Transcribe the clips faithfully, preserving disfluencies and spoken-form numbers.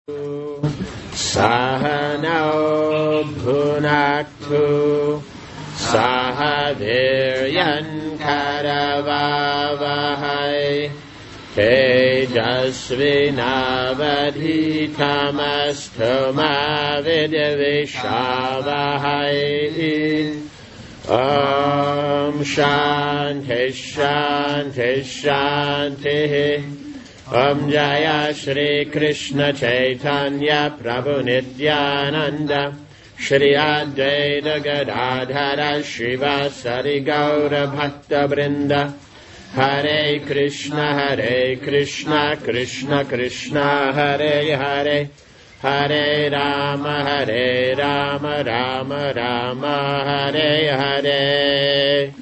Sahano bhunaktu sahaviryan karavavahai tejasvinavadhitamastu ma vidyavishavahai. Om Shanti Shanti Shanti. Om Jaya Shri Krishna Chaitanya Prabhu Nityananda Shri Advaita Gadadhara Shivasari Gaura Bhakta Vrinda. Hare Krishna Hare Krishna Krishna Krishna Hare Hare Hare Rama Hare Rama Rama Rama Hare Hare.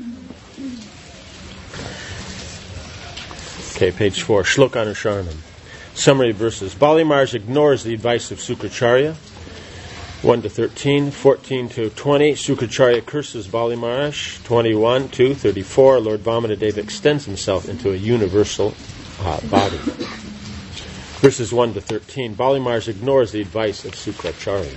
Okay, page four, Shloka Anusharanam. Summary verses. Bali Maharaj ignores the advice of Sukracharya, one to thirteen, fourteen to twenty. Sukracharya curses Bali Maharaj, twenty-one to thirty-four. Lord Vamanadeva extends himself into a universal uh, body. Verses one to thirteen. Bali Maharaj ignores the advice of Sukracharya.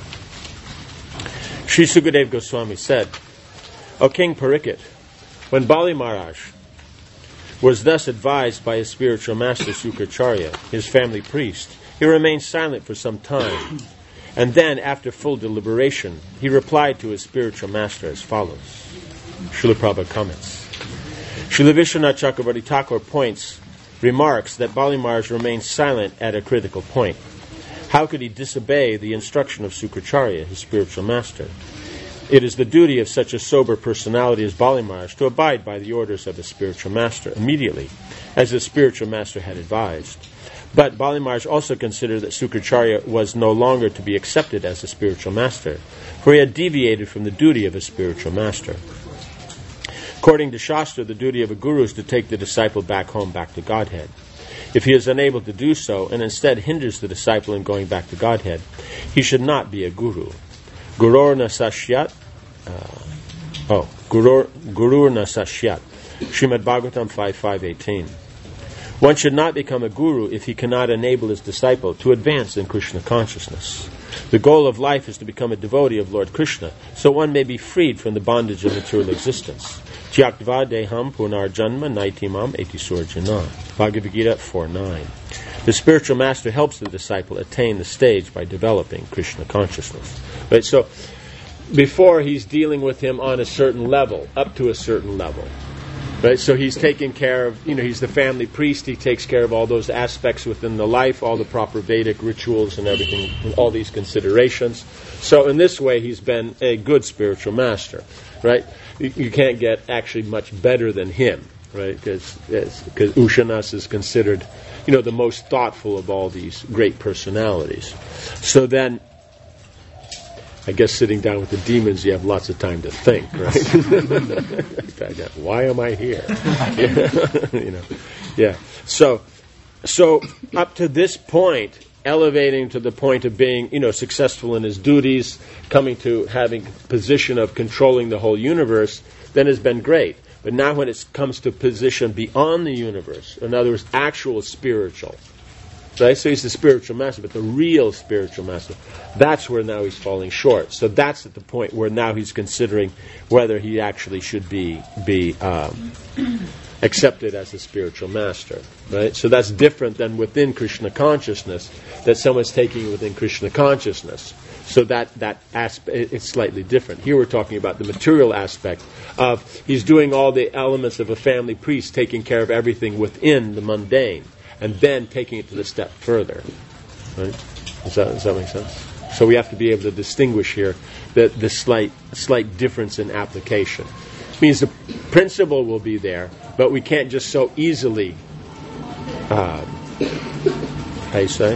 Sri Sukadeva Goswami said, O King Parikshit, when Bali Maharaj was thus advised by his spiritual master Sukracharya, his family priest, he remained silent for some time, and then, after full deliberation, he replied to his spiritual master as follows. Srila Prabhupada comments. Srila Vishwanath Chakravarti Thakur points, remarks that Bali Maharaj remained silent at a critical point. How could he disobey the instruction of Sukracharya, his spiritual master? It is the duty of such a sober personality as Bali Maharaj to abide by the orders of his spiritual master immediately, as the spiritual master had advised. But Bali Maharaj also considered that Sukracharya was no longer to be accepted as a spiritual master, for he had deviated from the duty of his spiritual master. According to Shastra, the duty of a guru is to take the disciple back home, back to Godhead. If he is unable to do so, and instead hinders the disciple in going back to Godhead, he should not be a guru. Gurur na sashyat, uh, oh, Gurur, Gurur na sashyat, Srimad Bhagavatam five five eighteen. One should not become a guru if he cannot enable his disciple to advance in Krishna consciousness. The goal of life is to become a devotee of Lord Krishna, so one may be freed from the bondage of material existence. Tyaktva deham punar janma naitimam etisur jana. Bhagavad Gita four nine. The spiritual master helps the disciple attain the stage by developing Krishna consciousness. Right? So, before he's dealing with him on a certain level, up to a certain level. Right? So he's taking care of, you know, he's the family priest, he takes care of all those aspects within the life, all the proper Vedic rituals and everything, all these considerations. So in this way, he's been a good spiritual master. Right? You, you can't get actually much better than him. Right? Because because Ushanas is considered, you know, the most thoughtful of all these great personalities. So then, I guess sitting down with the demons, you have lots of time to think, right? Why am I here? you know, yeah. So, so up to this point, elevating to the point of being, you know, successful in his duties, coming to having position of controlling the whole universe, then has been great. But now when it comes to position beyond the universe, in other words, actual spiritual, right? So he's the spiritual master, but the real spiritual master, that's where now he's falling short. So that's at the point where now he's considering whether he actually should be be um, accepted as a spiritual master, right? So that's different than within Krishna consciousness, that someone's taking within Krishna consciousness. So that, that aspect, it's slightly different. Here we're talking about the material aspect of he's doing all the elements of a family priest, taking care of everything within the mundane, and then taking it to the step further. Right? Does that, does that make sense? So we have to be able to distinguish here the, the slight slight difference in application. It means the principle will be there, but we can't just so easily, uh, how you say?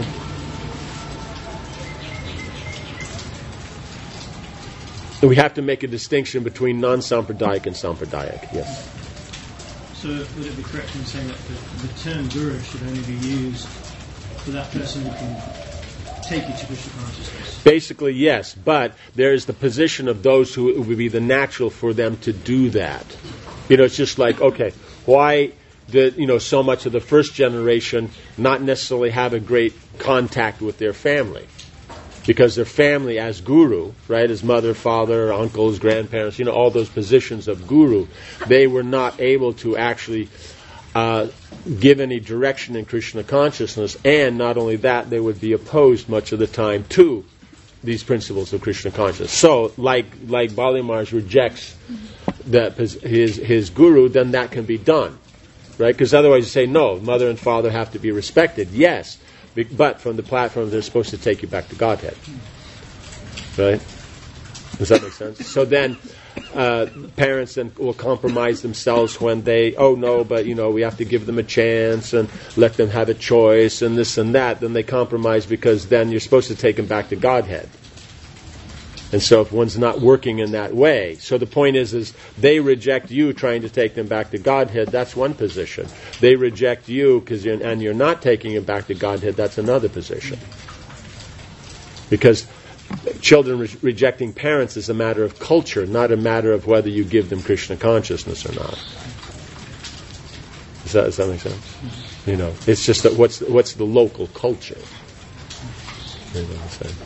We have to make a distinction between non-sampradayic and sampradayic. Yes. So would it be correct in saying that the, the term guru should only be used for that person who can take you to Krishna consciousness? Basically, yes, but there is the position of those who it would be the natural for them to do that. You know, it's just like, okay, why that, you know, so much of the first generation not necessarily have a great contact with their family. Because their family as guru, right, as mother, father, uncles, grandparents, you know, all those positions of guru, they were not able to actually uh, give any direction in Krishna consciousness, and not only that, they would be opposed much of the time to these principles of Krishna consciousness. So, like like Bali Maharaj rejects that his his guru, then that can be done, right? Because otherwise you say, no, mother and father have to be respected, yes. But from the platform, they're supposed to take you back to Godhead. Right? Does that make sense? So then, uh, parents then will compromise themselves when they, oh no, but you know, we have to give them a chance and let them have a choice and this and that. Then they compromise because then you're supposed to take them back to Godhead. And so if one's not working in that way, so the point is, is they reject you trying to take them back to Godhead, that's one position. They reject you because you're, and you're not taking them back to Godhead, that's another position. Because children re- rejecting parents is a matter of culture, not a matter of whether you give them Krishna consciousness or not. Does that, does that make sense? You know, it's just that what's what's the local culture? You know what I'm saying?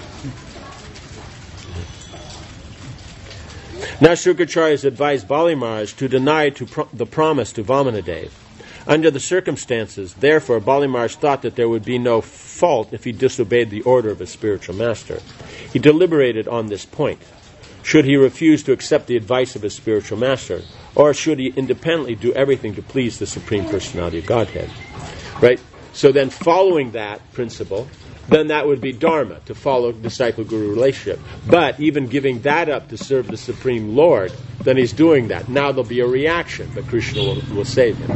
Now Shukracharya has advised Bali Maharaj to deny to pro- the promise to Vamanadev. Under the circumstances, therefore, Bali Maharaj thought that there would be no fault if he disobeyed the order of his spiritual master. He deliberated on this point. Should he refuse to accept the advice of his spiritual master, or should he independently do everything to please the Supreme Personality of Godhead? Right? So then following that principle, then that would be dharma, to follow disciple-guru relationship. But even giving that up to serve the Supreme Lord, then he's doing that. Now there'll be a reaction, but Krishna will, will save him.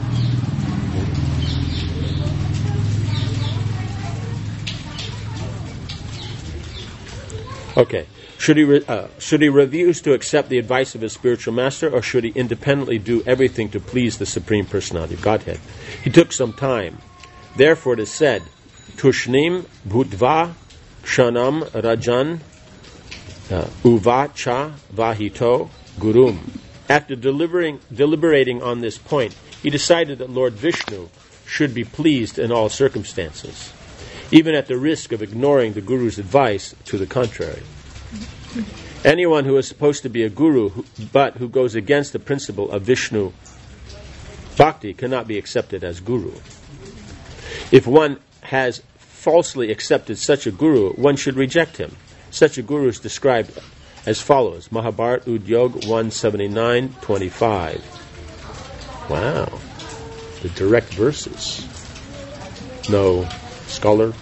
Okay. Should he, re- uh, should he refuse to accept the advice of his spiritual master, or should he independently do everything to please the Supreme Personality of Godhead? He took some time. Therefore it is said, Tushnim bhutva kshanam rajan uh, uvacha vahito gurum. After deliberating, deliberating on this point, he decided that Lord Vishnu should be pleased in all circumstances, even at the risk of ignoring the Guru's advice to the contrary. Anyone who is supposed to be a Guru who, but who goes against the principle of Vishnu Bhakti cannot be accepted as Guru. If one has falsely accepted such a Guru, one should reject him. Such a Guru is described as follows. Mahabharat Udyog one seventy-nine twenty-five. Wow. The direct verses. No scholar?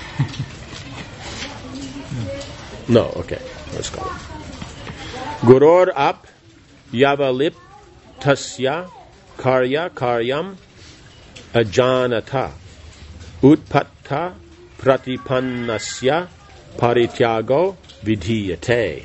No, okay. No scholar. Guror ap yavalip tasya karya karyam ajanata utpatta pratipannasya parityago vidhiyate.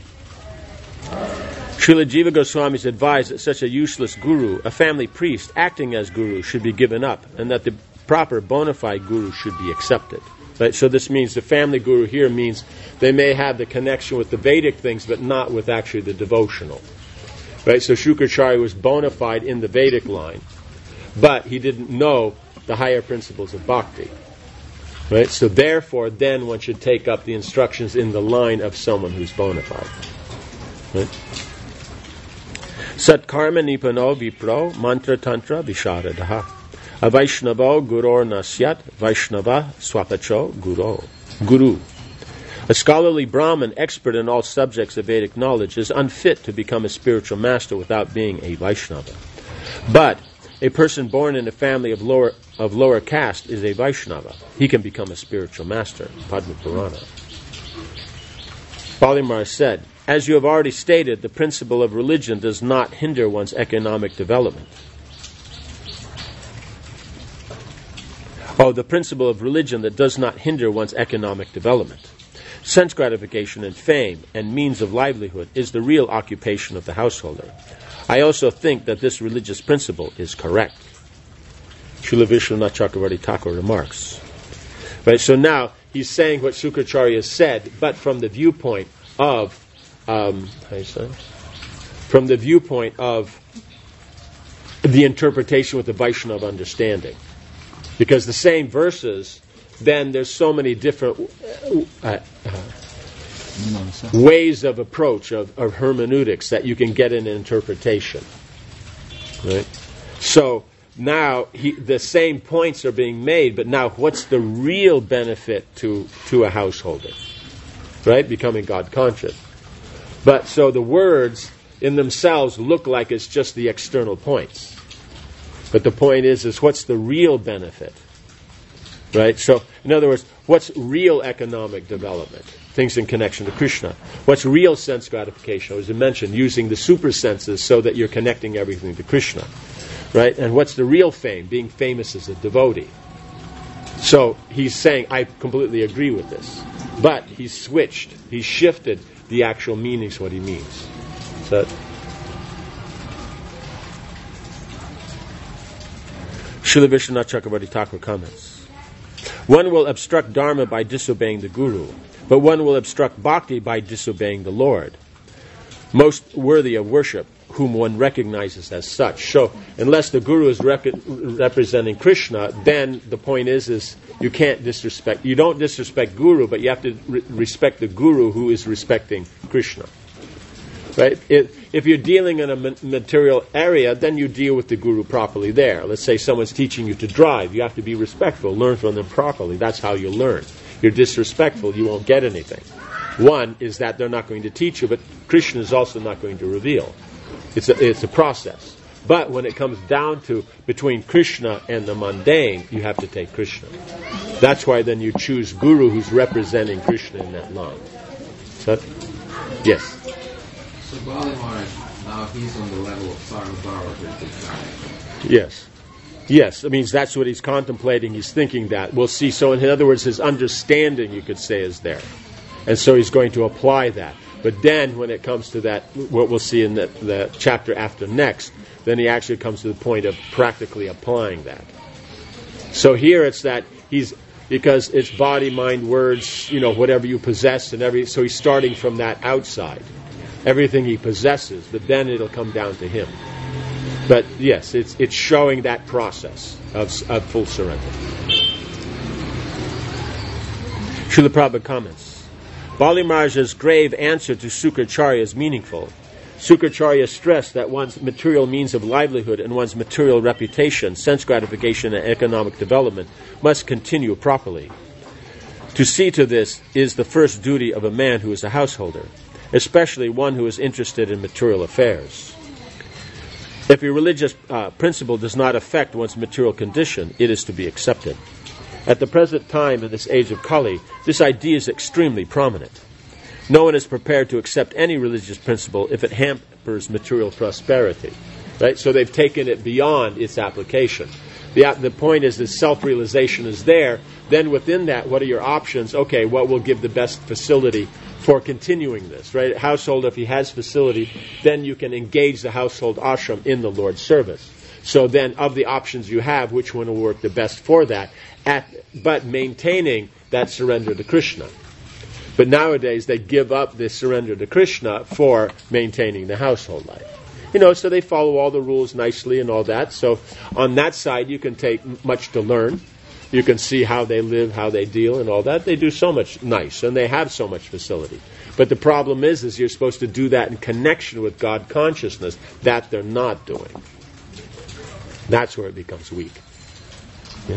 Srila Jiva Goswami is advised that such a useless guru, a family priest acting as guru, should be given up, and that the proper bona fide guru should be accepted. Right? So this means the family guru here means they may have the connection with the Vedic things, but not with actually the devotional. Right? So Shukracharya was bona fide in the Vedic line, but he didn't know the higher principles of bhakti. Right? So therefore, then one should take up the instructions in the line of someone who's bona fide. Right? Satkarma nipano vipro mantra tantra visharadaha. Avaishnavo guror nasyat Vaishnava swapacho guru. Guru. A scholarly Brahmin, expert in all subjects of Vedic knowledge, is unfit to become a spiritual master without being a Vaishnava. But a person born in a family of lower of lower caste is a Vaishnava. He can become a spiritual master. Padma Purana. Bali Maharaj said, as you have already stated, the principle of religion does not hinder one's economic development. Oh, the principle of religion that does not hinder one's economic development. Sense gratification and fame and means of livelihood is the real occupation of the householder. I also think that this religious principle is correct. Srila Vishwanath Chakravarti Thakur remarks. Right, so now he's saying what Shukracharya said, but from the viewpoint of, um, how do you say? From the viewpoint of the interpretation with the Vaishnava understanding. Because the same verses, then there's so many different uh, uh, ways of approach, of, of hermeneutics, that you can get an interpretation. Right? So now he, the same points are being made, but now what's the real benefit to, to a householder? Right? Becoming God conscious. But so the words in themselves look like it's just the external points. But the point is, is what's the real benefit? Right? So, in other words, what's real economic development? Things in connection to Krishna. What's real sense gratification? As I mentioned, using the super senses so that you're connecting everything to Krishna. Right? And what's the real fame? Being famous as a devotee. So, he's saying, I completely agree with this. But he's switched. He's shifted the actual meanings, what he means. So, Srila Vishwanath Chakravarti Thakur comments. One will obstruct Dharma by disobeying the Guru, but one will obstruct Bhakti by disobeying the Lord, most worthy of worship, whom one recognizes as such. So, unless the Guru is rep- representing Krishna, then the point is, is you can't disrespect. You don't disrespect Guru, but you have to re- respect the Guru who is respecting Krishna. Right? It, if you're dealing in a ma- material area, then you deal with the Guru properly there. Let's say someone's teaching you to drive. You have to be respectful, learn from them properly. That's how you learn. If you're disrespectful, you won't get anything. One is that they're not going to teach you, but Krishna is also not going to reveal. It's a, it's a process. But when it comes down to between Krishna and the mundane, you have to take Krishna. That's why then you choose Guru who's representing Krishna in that line. So, yes? So Bali Maharaj, now he's on the level of Sarvabhauma. Yes. Yes, it means that's what he's contemplating, he's thinking that. We'll see. So in other words, his understanding, you could say, is there. And so he's going to apply that. But then when it comes to that, what we'll see in the, the chapter after next, then he actually comes to the point of practically applying that. So here it's that he's, because it's body, mind, words, you know, whatever you possess and every, so he's starting from that outside. Everything he possesses, but then it'll come down to him. But yes, it's it's showing that process of, of full surrender. Srila Prabhupada comments. Bali Maharaj's grave answer to Sukracharya is meaningful. Sukracharya stressed that one's material means of livelihood and one's material reputation, sense gratification, and economic development must continue properly. To see to this is the first duty of a man who is a householder, especially one who is interested in material affairs. If a religious uh, principle does not affect one's material condition, it is to be accepted. At the present time, in this age of Kali, this idea is extremely prominent. No one is prepared to accept any religious principle if it hampers material prosperity. Right? So they've taken it beyond its application. The, the point is that self-realization is there. Then within that, what are your options? Okay, what will give the best facility for continuing this, right? Household, if he has facility, then you can engage the household ashram in the Lord's service. So then, of the options you have, which one will work the best for that? At, but maintaining that surrender to Krishna. But nowadays, they give up the surrender to Krishna for maintaining the household life. You know, so they follow all the rules nicely and all that. So on that side, you can take much to learn. You can see how they live, how they deal, and all that. They do so much nice, and they have so much facility. But the problem is, is you're supposed to do that in connection with God consciousness. That they're not doing. That's where it becomes weak. Yeah?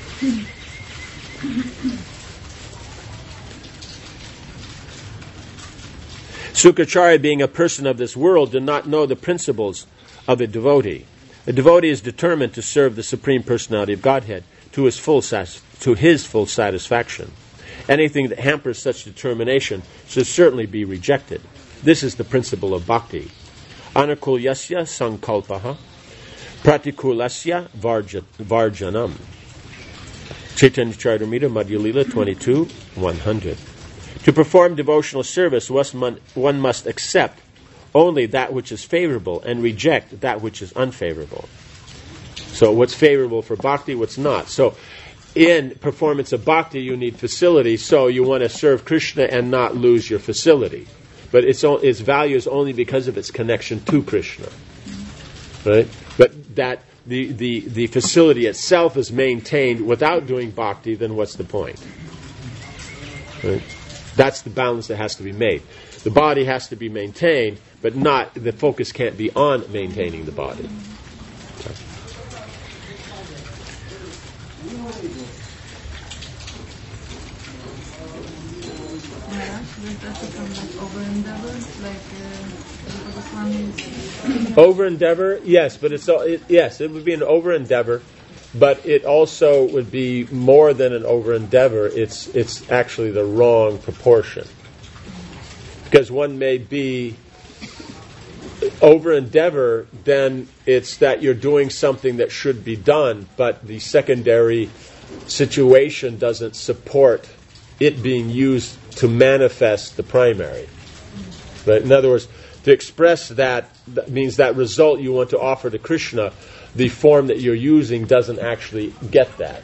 Sukracharya, being a person of this world, did not know the principles of a devotee. A devotee is determined to serve the Supreme Personality of Godhead to his full sas- to his full satisfaction. Anything that hampers such determination should certainly be rejected. This is the principle of bhakti. Anukulyasya sankalpaha, pratikulasya varja, varjanam. Chaitanya Charitamrita, Madhya Lila twenty-two, one hundred. To perform devotional service, one must accept only that which is favorable and reject that which is unfavorable. So what's favorable for bhakti, what's not. So in performance of bhakti, you need facility, so you want to serve Krishna and not lose your facility. But its its value is only because of its connection to Krishna. Right? But that the, the, the facility itself is maintained without doing bhakti, then what's the point? Right? That's the balance that has to be made. The body has to be maintained, but not, the focus can't be on maintaining the body. Okay. Over endeavor, yes, but it's it, yes, it would be an over endeavor, but it also would be more than an over endeavor. It's it's actually the wrong proportion, because one may be over endeavor, then it's that you're doing something that should be done, but the secondary situation doesn't support it being used to manifest the primary. But in other words, to express that, that means that result you want to offer to Krishna, the form that you're using doesn't actually get that.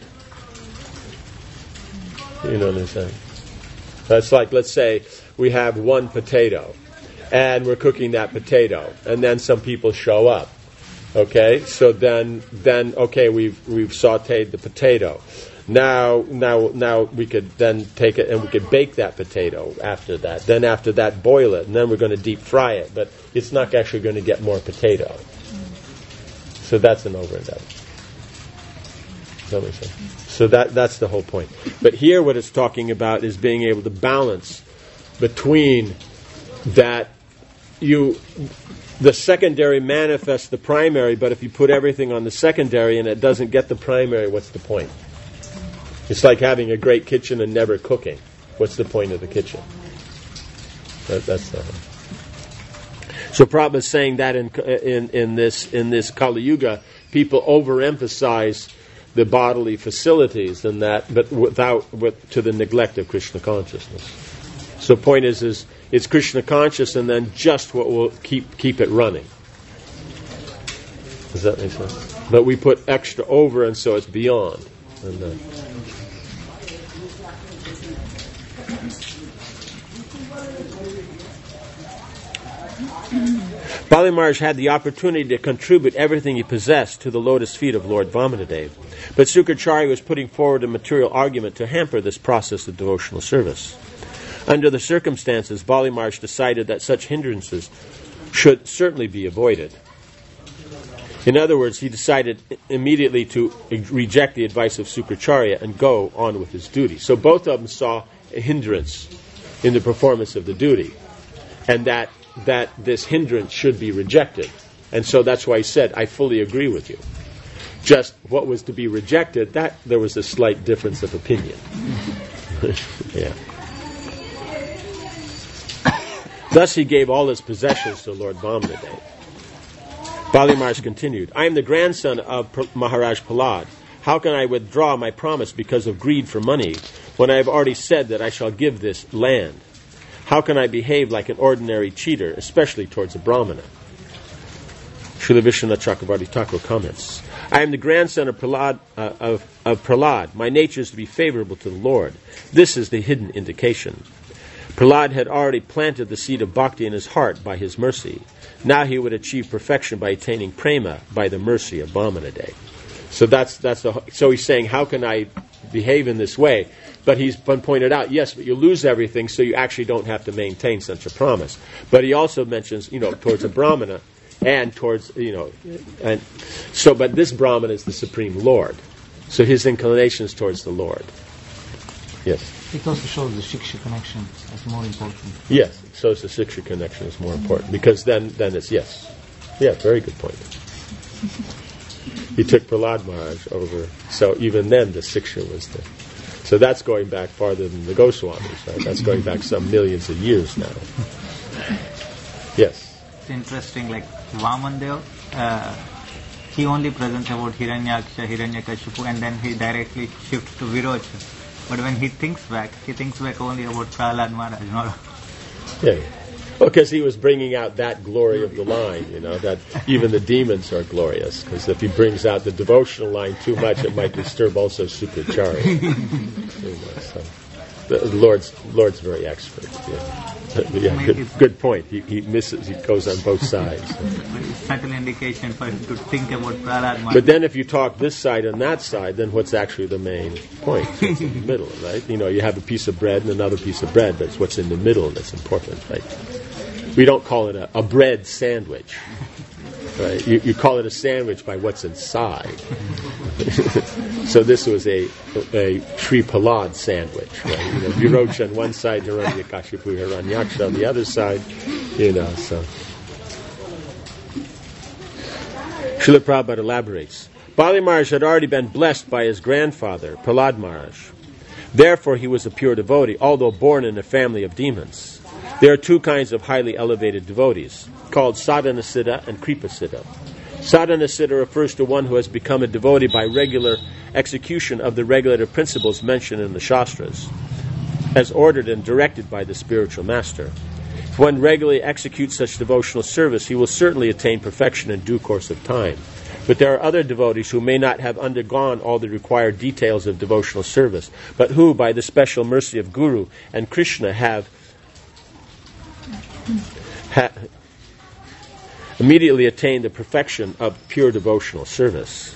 You know what I'm saying? That's like, let's say we have one potato, and we're cooking that potato, and then some people show up. Okay, so then, then okay, we've we've sautéed the potato. Now, now, now we could then take it and we could bake that potato after that. Then after that, boil it, and then we're going to deep fry it. But it's not actually going to get more potato. So that's an over endeavor. So that that's the whole point. But here, what it's talking about is being able to balance between that you. The secondary manifests the primary, but if you put everything on the secondary and it doesn't get the primary, what's the point? It's like having a great kitchen and never cooking. What's the point of the kitchen? That, that's the. So Prabhupada is saying that in in in this in this Kali Yuga, people overemphasize the bodily facilities and that, but without with, to the neglect of Krishna consciousness. So the point is, is it's Krishna conscious, and then just what will keep keep it running. Does that make sense? But we put extra over, and so it's beyond. And then, Bali Maharaj had the opportunity to contribute everything he possessed to the lotus feet of Lord Vamanadev, but Sukracharya was putting forward a material argument to hamper this process of devotional service. Under the circumstances, Bali Maharaj decided that such hindrances should certainly be avoided. In other words, he decided immediately to reject the advice of Sukracharya and go on with his duty. So both of them saw a hindrance in the performance of the duty, and that that this hindrance should be rejected. And so that's why he said, I fully agree with you. Just what was to be rejected, that there was a slight difference of opinion. Yeah. Thus he gave all his possessions to Lord Vamanadev. Bali Maharaj continued, I am the grandson of Maharaj Prahlad. How can I withdraw my promise because of greed for money when I have already said that I shall give this land? How can I behave like an ordinary cheater, especially towards a Brahmana? Srila Vishwanath Chakravarti Thakur comments, I am the grandson of Prahlad, uh, of, of Prahlad. My nature is to be favorable to the Lord. This is the hidden indication. Prahlad had already planted the seed of bhakti in his heart by his mercy. Now he would achieve perfection by attaining prema by the mercy of Vamanadev. So that's that's the, so he's saying, how can I behave in this way? But he's been pointed out, yes, but you lose everything, so you actually don't have to maintain such a promise. But he also mentions, you know, towards a Brahmana and towards, you know, and so, but this Brahmana is the Supreme Lord. So his inclination is towards the Lord. Yes. It also shows the Shiksha connection as more important. Yes, it shows the Shiksha connection is more important, because then, then it's, yes. Yeah, very good point. He took Prahlad Maharaj over, so even then the Shiksha was the... So that's going back farther than the Goswamis, right? That's going back some millions of years now. Yes? It's interesting, like Vamandev, uh, he only presents about Hiranyaksha, Hiranyakashipu, and then he directly shifts to Virocha. But when he thinks back, he thinks back only about Prahlad Maharaj. Not yeah. Well, because he was bringing out that glory of the line, you know, that even the demons are glorious. Because if he brings out the devotional line too much, it might disturb also Sukracharya. So, The Lord's Lord's very expert. Yeah, yeah good, good point. He, he misses. He goes on both sides. Subtle indication for him to think about Prahlad. But then, if you talk this side and that side, then what's actually the main point? It's in the middle, right? You know, you have a piece of bread and another piece of bread, but it's what's in the middle that's important, right? We don't call it a, a bread sandwich, right? You, you call it a sandwich by what's inside. So this was a a Sri Prahlad sandwich, right? You know, Virocha on one side, Hiranyakashipu, Hiranyaksha on the other side, you know, so. Srila Prabhupada elaborates. Bali Maharaj had already been blessed by his grandfather, Prahlad Maharaj. Therefore he was a pure devotee, although born in a family of demons. There are two kinds of highly elevated devotees, called Sadhana Siddha and Kripa Siddha. Sadhana Siddha refers to one who has become a devotee by regular execution of the regulative principles mentioned in the Shastras, as ordered and directed by the spiritual master. If one regularly executes such devotional service, he will certainly attain perfection in due course of time. But there are other devotees who may not have undergone all the required details of devotional service, but who, by the special mercy of Guru and Krishna, have ha- immediately attained the perfection of pure devotional service.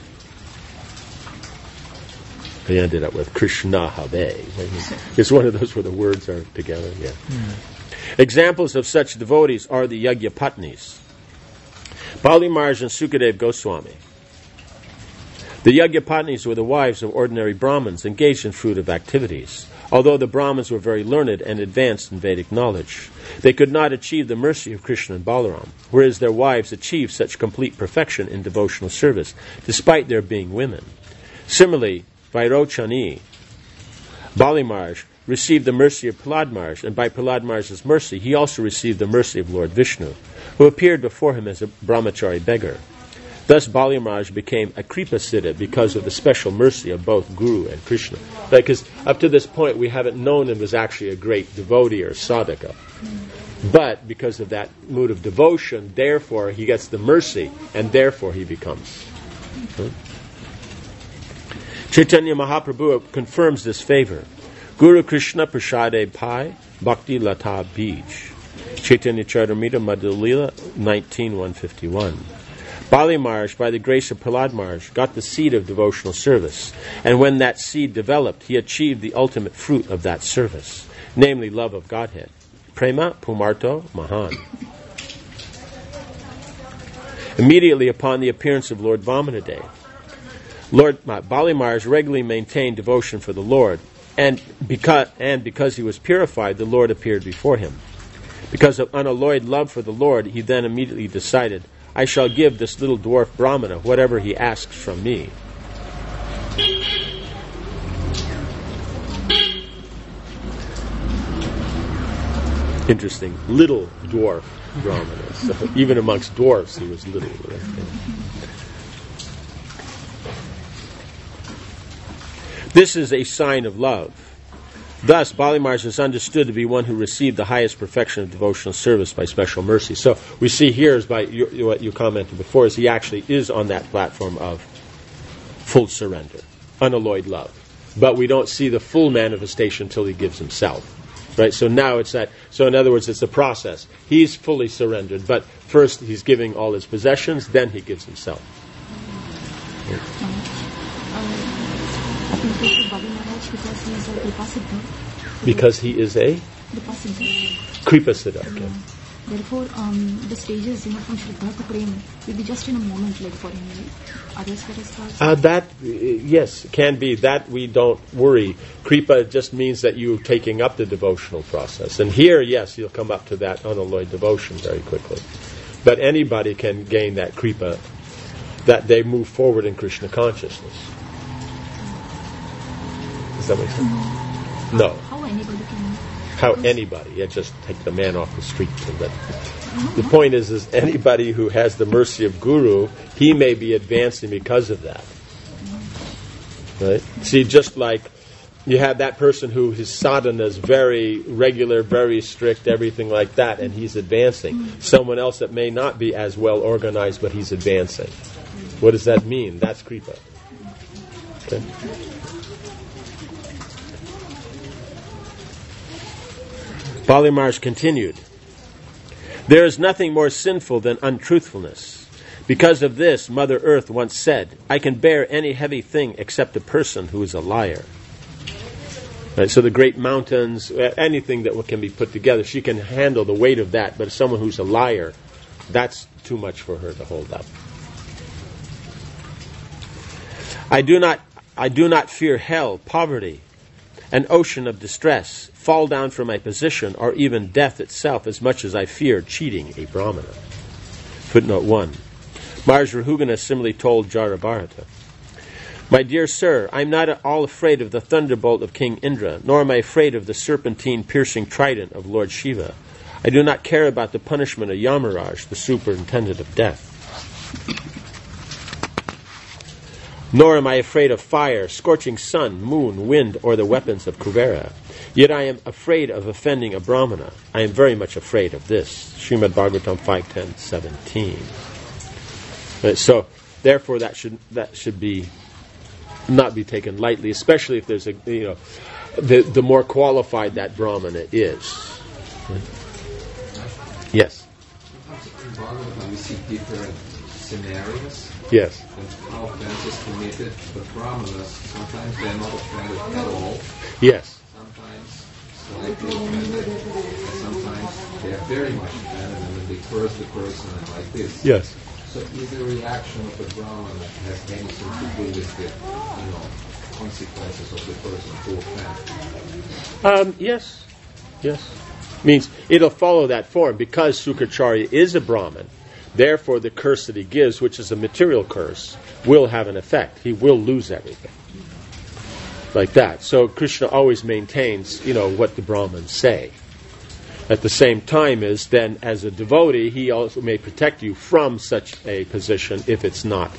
They ended up with Krishna Have. It's one of those where the words are together. Yeah. Mm. Examples of such devotees are the Yagyapatnis, Bali Maharaj and Sukadev Goswami. The Yagyapatnis were the wives of ordinary Brahmins engaged in fruitive activities. Although the Brahmins were very learned and advanced in Vedic knowledge, they could not achieve the mercy of Krishna and Balaram, whereas their wives achieved such complete perfection in devotional service, despite their being women. Similarly, Vairochani, Bali Maharaj, received the mercy of Prahlad Maharaj, and by Prahlad Maharaj's mercy, he also received the mercy of Lord Vishnu, who appeared before him as a brahmachari beggar. Thus, Bali Maharaj became a Kripa Siddha because of the special mercy of both Guru and Krishna. Because up to this point, we haven't known him as actually a great devotee or sadhaka. But because of that mood of devotion, therefore, he gets the mercy, and therefore he becomes. Huh? Chaitanya Mahaprabhu confirms this favor. Guru Krishna Prasade Pai Bhakti Lata Bij. Chaitanya Charitamrita Madhulila nineteen one fifty-one. Bali Maharaj, by the grace of Prahlad Maharaj, got the seed of devotional service, and when that seed developed, he achieved the ultimate fruit of that service, namely love of Godhead. Prema Pumarto Mahan. Immediately upon the appearance of Lord Vamanadev, Lord uh, Bali Maharaj regularly maintained devotion for the Lord, and because, and because he was purified, the Lord appeared before him. Because of unalloyed love for the Lord, he then immediately decided, I shall give this little dwarf Brahmana whatever he asks from me. Interesting. Little dwarf Brahmana. So even amongst dwarfs, he was little. Right? This is a sign of love. Thus, Bali Maharaj is understood to be one who received the highest perfection of devotional service by special mercy. So we see here, is by you, what you commented before, is he actually is on that platform of full surrender, unalloyed love. But we don't see the full manifestation until he gives himself. Right? So now it's that. So in other words, it's a process. He's fully surrendered, but first he's giving all his possessions, then he gives himself. Yeah. Because he is a Kripa Siddha. Okay. Therefore, um, the stages, you know, from Shraddha to Prem will be just in a moment, like for him, right? Others for us. Uh, that, uh, yes, can be. That we don't worry. Kripa just means that you're taking up the devotional process. And here, yes, you'll come up to that unalloyed devotion very quickly. But anybody can gain that Kripa, that they move forward in Krishna consciousness. Does that make sense? No. How anybody can... How anybody, yeah, just take the man off the street. And that. The point is, is anybody who has the mercy of Guru, he may be advancing because of that. Right? See, just like you have that person who his sadhana is very regular, very strict, everything like that, and he's advancing. Someone else that may not be as well organized, but he's advancing. What does that mean? That's Kripa. Okay. Bali Maharaj continued, "There is nothing more sinful than untruthfulness. Because of this, Mother Earth once said, 'I can bear any heavy thing except a person who is a liar.'" Right, so the great mountains, anything that can be put together, she can handle the weight of that. But someone who's a liar, that's too much for her to hold up. I do not, I do not fear hell, poverty, an ocean of distress, fall down from my position, or even death itself, as much as I fear cheating a Brahmana. Footnote one. Maharaj Rahugana similarly told Jarabharata, "My dear sir, I am not at all afraid of the thunderbolt of King Indra, nor am I afraid of the serpentine piercing trident of Lord Shiva. I do not care about the punishment of Yamaraj, the superintendent of death. Nor am I afraid of fire, scorching sun, moon, wind, or the weapons of Kuvera. Yet I am afraid of offending a Brahmana. I am very much afraid of this." Srimad Bhagavatam five ten seventeen. So, therefore, that should that should be not be taken lightly, especially if there's a you know the the more qualified that Brahmana is. Yes. In Bhagavatam we see different scenarios. Yes. And how offense is committed. The Brahmanas, sometimes they're not offended at all. Yes. Sometimes slightly offended. And sometimes they are very much offended and then they curse the person like this. Yes. So is the reaction of the Brahmana has anything to do with the, you know, consequences of the person who offends? Um, yes. Yes. Means it'll follow that form. Because Sukracharya is a Brahmin, therefore the curse that he gives, which is a material curse, will have an effect. He will lose everything. Like that. So Krishna always maintains, you know, what the Brahmins say. At the same time is then, as a devotee, he also may protect you from such a position if it's not,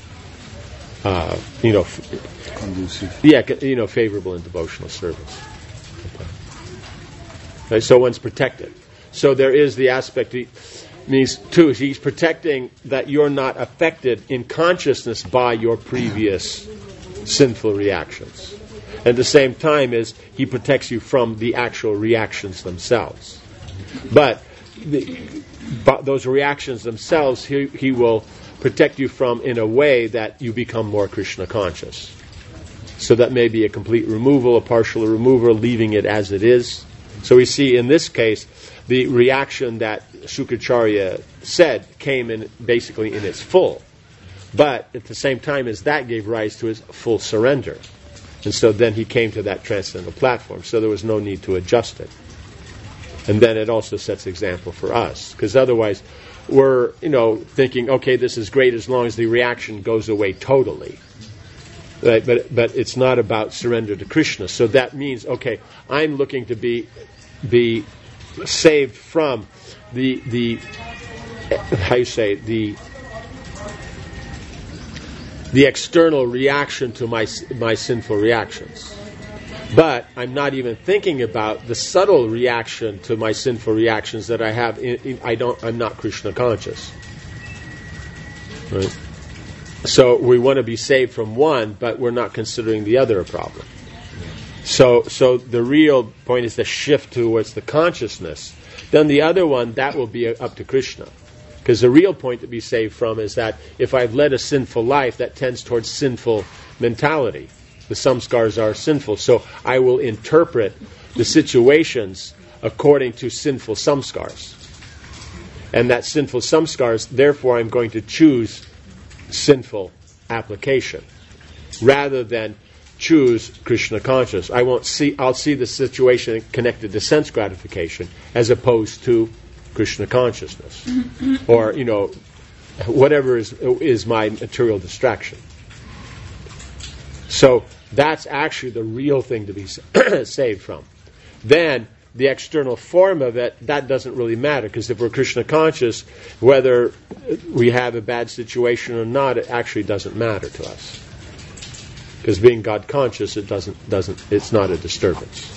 uh, you know, f- conducive. Yeah, you know, favorable in devotional service. Okay. Okay, so one's protected. So there is the aspect. He means too. He's protecting that you're not affected in consciousness by your previous sinful reactions. At the same time, is he protects you from the actual reactions themselves. But, the, but those reactions themselves, he, he will protect you from in a way that you become more Krishna conscious. So that may be a complete removal, a partial removal, leaving it as it is. So we see in this case, the reaction that Sukracharya said came in basically in its full. But at the same time as that gave rise to his full surrender. And so then he came to that transcendental platform. So there was no need to adjust it. And then it also sets example for us. Because otherwise, we're, you know, thinking, okay, this is great as long as the reaction goes away totally. Right? But but it's not about surrender to Krishna. So that means, okay, I'm looking to be be saved from the the how you say the the external reaction to my my sinful reactions. But I'm not even thinking about the subtle reaction to my sinful reactions that I have. In, in, I don't. I'm not Krishna conscious. Right. So we want to be saved from one, but we're not considering the other a problem. So, so the real point is the shift towards the consciousness. Then the other one, that will be up to Krishna. Because the real point to be saved from is that if I've led a sinful life, that tends towards sinful mentality. The samskars are sinful. So I will interpret the situations according to sinful samskars. And that sinful samskars, therefore I'm going to choose sinful application rather than choose Krishna conscious. I won't see. I'll see the situation connected to sense gratification as opposed to Krishna consciousness, or you know, whatever is is my material distraction. So that's actually the real thing to be saved from. Then the external form of it, that doesn't really matter, because if we're Krishna conscious, whether we have a bad situation or not, it actually doesn't matter to us. Because being God conscious, it doesn't doesn't it's not a disturbance.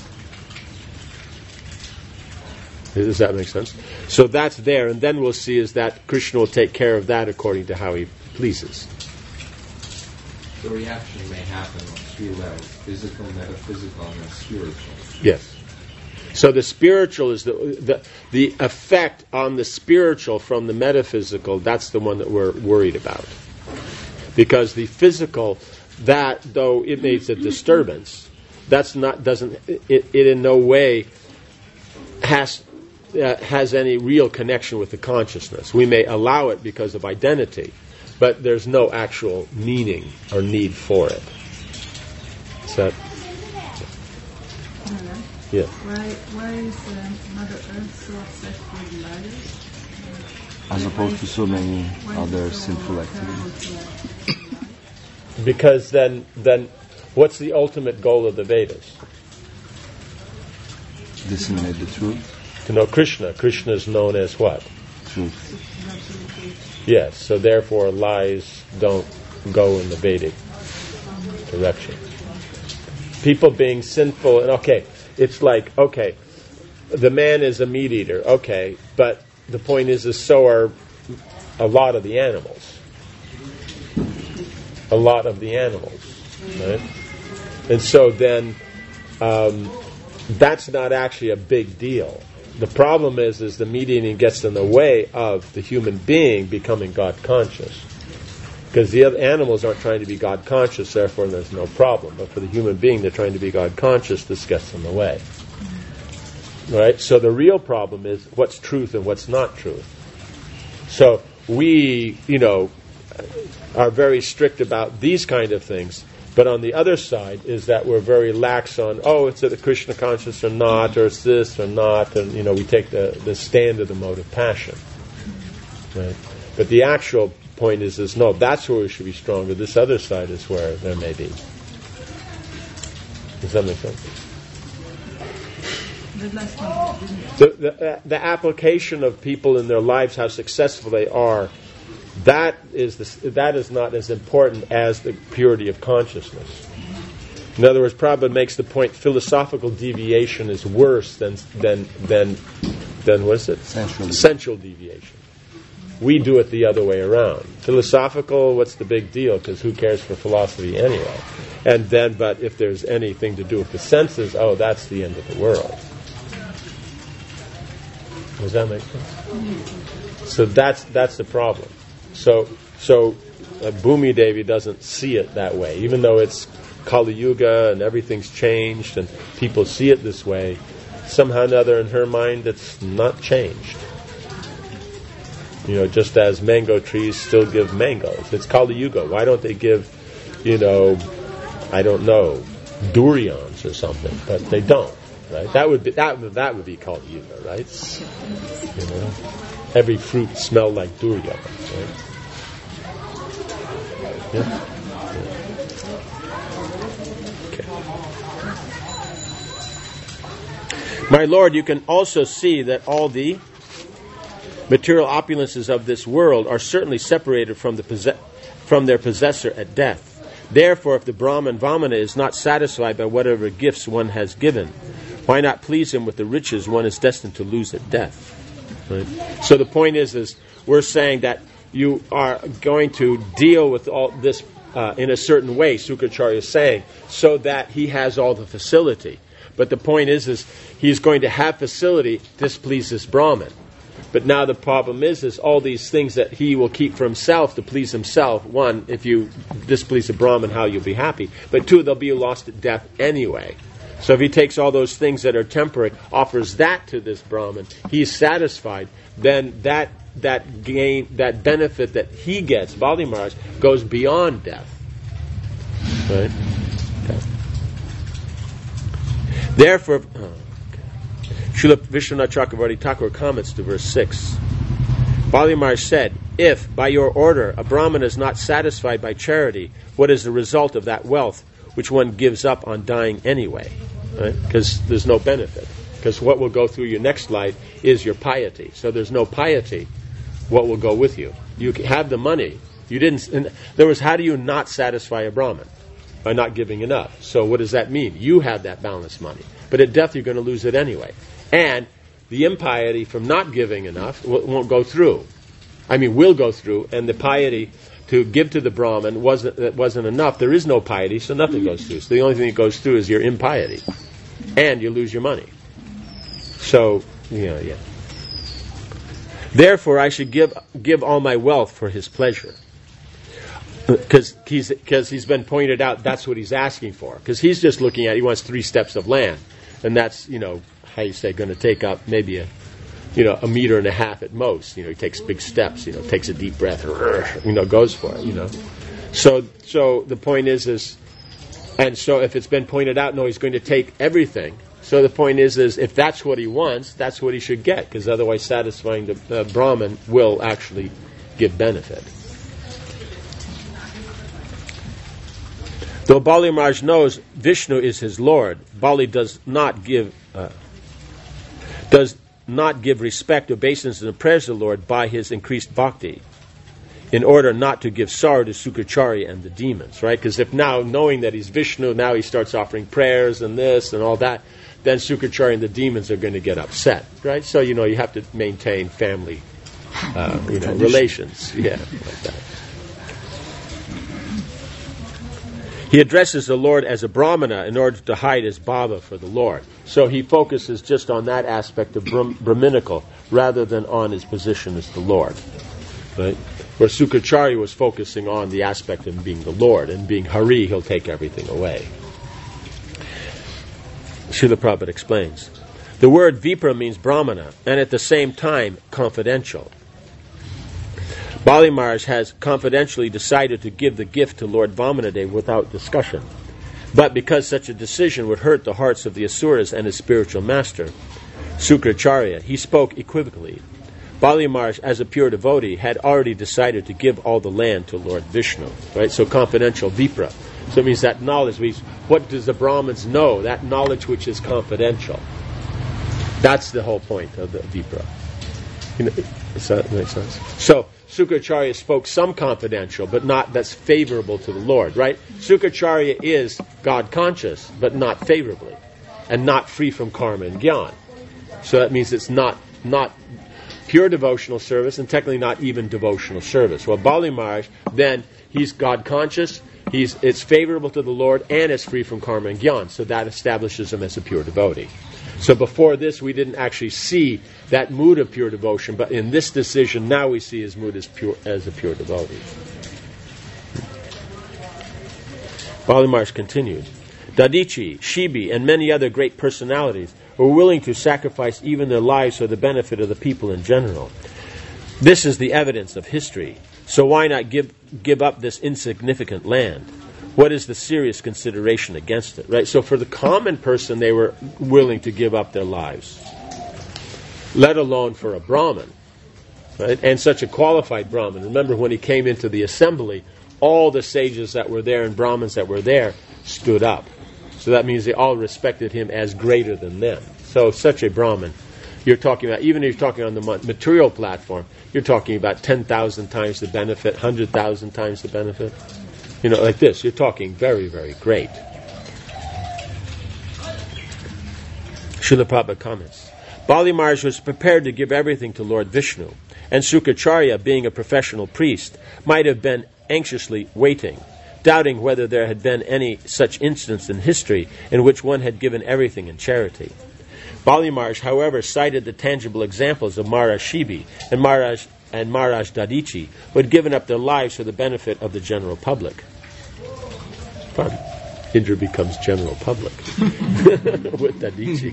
Does that make sense? So that's there, and then we'll see is that Krishna will take care of that according to how he pleases. The reaction may happen on three levels: physical, metaphysical, and spiritual. Yes. So the spiritual is the, the the effect on the spiritual from the metaphysical. That's the one that we're worried about, because the physical, that though it makes a disturbance, that's not doesn't it, it in no way has uh, has any real connection with the consciousness. We may allow it because of identity, but there's no actual meaning or need for it. Is that? Yeah. Why, why is uh, Mother Earth so obsessed with liars? As opposed to so many Why other is it so sinful terrible activities. to lie? Because then, then, what's the ultimate goal of the Vedas? Disseminate the truth. To know Krishna. Krishna is known as what? Truth. Yes. So therefore, lies don't go in the Vedic direction. People being sinful, and okay, it's like, okay, the man is a meat eater, okay, but the point is, is so are a lot of the animals. A lot of the animals, right? And so then, um, that's not actually a big deal. The problem is, is the meat eating gets in the way of the human being becoming God conscious. Because the other animals aren't trying to be God conscious, therefore there's no problem. But for the human being, they're trying to be God conscious, this gets in the way. Right? So the real problem is what's truth and what's not truth. So we, you know, are very strict about these kind of things. But on the other side is that we're very lax on, oh, it's a Krishna conscious or not, or it's this or not, and, you know, we take the, the stand of the mode of passion. Right? But the actual point is, is no, that's where we should be stronger. This other side is where there may be. Does that make sense? The last one, didn't it? The, the, the application of people in their lives, how successful they are, that is the, that is not as important as the purity of consciousness. In other words, Prabhupada makes the point: philosophical deviation is worse than than than than what is it? Sensual. Sensual deviation. We do it the other way around. Philosophical, what's the big deal? Because who cares for philosophy anyway? And then, but if there's anything to do with the senses, oh, that's the end of the world. Does that make sense? So that's that's the problem. So so uh, Bhumi Devi doesn't see it that way, even though it's Kali Yuga and everything's changed and people see it this way. Somehow or another, in her mind, it's not changed. You know, just as mango trees still give mangoes. It's Kali Yuga. Why don't they give, you know, I don't know, durians or something? But they don't, right? That would be that would that would be Kali Yuga, right? You know, every fruit smelled like durians, right? Yeah. My Lord, you can also see that all the material opulences of this world are certainly separated from the possess- from their possessor at death. Therefore, if the Brahman Vamana is not satisfied by whatever gifts one has given, why not please him with the riches one is destined to lose at death? Right? So the point is, is we're saying that you are going to deal with all this uh, in a certain way, Sukracharya is saying, so that he has all the facility. But the point is, is he's going to have facility to displease this Brahman. But now the problem is, is all these things that he will keep for himself to please himself. One, if you displease the Brahman, how you'll be happy. But two, they'll be lost at death anyway. So if he takes all those things that are temporary, offers that to this Brahman, he's satisfied, then that that gain, that benefit that he gets, Bali Maharaj, goes beyond death. Right? Okay. Therefore, oh, okay. Srila Vishwanath Chakravarti Thakur comments to verse six. Bali Maharaj said, if, by your order, a Brahmin is not satisfied by charity, what is the result of that wealth which one gives up on dying anyway? Right? Because there's no benefit. Because what will go through your next life is your piety. So there's no piety. What will go with you? You have the money. You didn't. In other words, how do you not satisfy a Brahmin? By not giving enough. So what does that mean? You have that boundless money. But at death you're going to lose it anyway. And the impiety from not giving enough won't go through. I mean, will go through, and the piety to give to the Brahmin wasn't that wasn't enough. There is no piety, so nothing goes through. So the only thing that goes through is your impiety. And you lose your money. So, you know, yeah. Therefore, I should give give all my wealth for his pleasure. Because he's, cause he's been pointed out that's what he's asking for. Because he's just looking at, he wants three steps of land. And that's, you know, how you say, going to take up maybe a, you know, a meter and a half at most. You know, he takes big steps, you know, takes a deep breath, you know, goes for it, you know. So, so the point is, is, and so if it's been pointed out, no, he's going to take everything. So the point is, is if that's what he wants, that's what he should get. Because otherwise satisfying the uh, Brahman will actually give benefit. Though Bali Maharaj knows Vishnu is his Lord, Bali does not give uh, does not give respect, obeisance, and prayers to the Lord by his increased bhakti, in order not to give sorrow to Sukracharya and the demons, right? Because if now, knowing that he's Vishnu, now he starts offering prayers and this and all that, then Sukracharya and the demons are going to get upset, right? So, you know, you have to maintain family, uh, you know, relations, yeah, like that. He addresses the Lord as a Brahmana in order to hide his bhava for the Lord. So he focuses just on that aspect of Brahm- Brahminical rather than on his position as the Lord. Right? Where Sukracharya was focusing on the aspect of being the Lord, and being Hari, he'll take everything away. Srila Prabhupada explains. The word Vipra means Brahmana, and at the same time, confidential. Bali Maharaj has confidentially decided to give the gift to Lord Vamanadev without discussion. But because such a decision would hurt the hearts of the Asuras and his spiritual master, Sukracharya, he spoke equivocally. Bali Maharaj, as a pure devotee, had already decided to give all the land to Lord Vishnu. Right? So confidential Vipra. So it means that knowledge means, what does the Brahmins know? That knowledge which is confidential. That's the whole point of the Vipra. You know, does that make sense? So Sukracharya spoke some confidential, but not that's favorable to the Lord, right? Sukracharya is God conscious, but not favorably, and not free from karma and jnana. So that means it's not not pure devotional service, and technically not even devotional service. Well, Bali Maharaj, then he's God conscious, he's it's favorable to the Lord, and it's free from karma and jnana. So that establishes him as a pure devotee. So before this, we didn't actually see that mood of pure devotion, but in this decision, now we see his mood as pure as a pure devotee. Bali Maharaj continued. Dadichi, Shibi, and many other great personalities were willing to sacrifice even their lives for the benefit of the people in general. This is the evidence of history. So why not give give up this insignificant land? What is the serious consideration against it, right? So for the common person, they were willing to give up their lives, let alone for a Brahmin, right? And such a qualified Brahmin. Remember, when he came into the assembly, all the sages that were there and Brahmins that were there stood up. So that means they all respected him as greater than them. So such a Brahmin, you're talking about, even if you're talking on the material platform, you're talking about ten thousand times the benefit, one hundred thousand times the benefit. You know, like this, you're talking very, very great. Srila Prabhupada comments. Bali Maharaj was prepared to give everything to Lord Vishnu, and Sukracharya, being a professional priest, might have been anxiously waiting, doubting whether there had been any such instance in history in which one had given everything in charity. Bali Maharaj, however, cited the tangible examples of Maharaj Shibi and Maharaj and Maharaj Dadichi, who had given up their lives for the benefit of the general public. Fun. Indra becomes general public with Dadichi.